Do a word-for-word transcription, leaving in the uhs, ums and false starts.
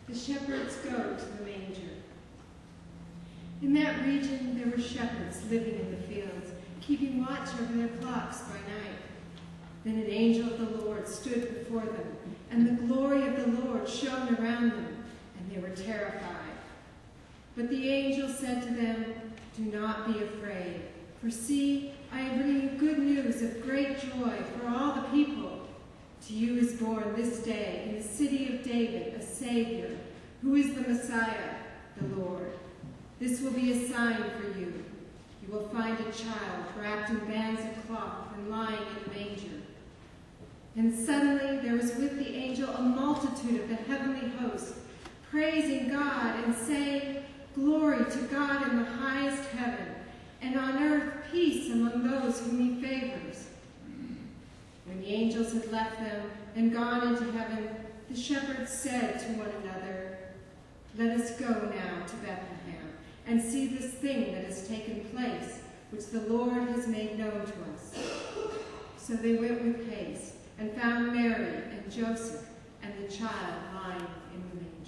the shepherds go to the manger. In that region there were shepherds living in the fields, keeping watch over their flocks by night. Then an angel of the Lord stood before them, and the glory of the Lord shone around them, and they were terrified. But the angel said to them, "Do not be afraid, for see, I am bringing you good news of great joy for all the people. To you is born this day in the city of David a Savior, who is the Messiah, the Lord. This will be a sign for you. You will find a child wrapped in bands of cloth and lying in a manger." And suddenly there was with the angel a multitude of the heavenly host, praising God and saying, "Glory to God in the highest heaven, and on earth peace among those whom he favors." When the angels had left them and gone into heaven, the shepherds said to one another, "Let us go now to Bethlehem and see this thing that has taken place, which the Lord has made known to us." So they went with haste and found Mary and Joseph and the child lying in the manger.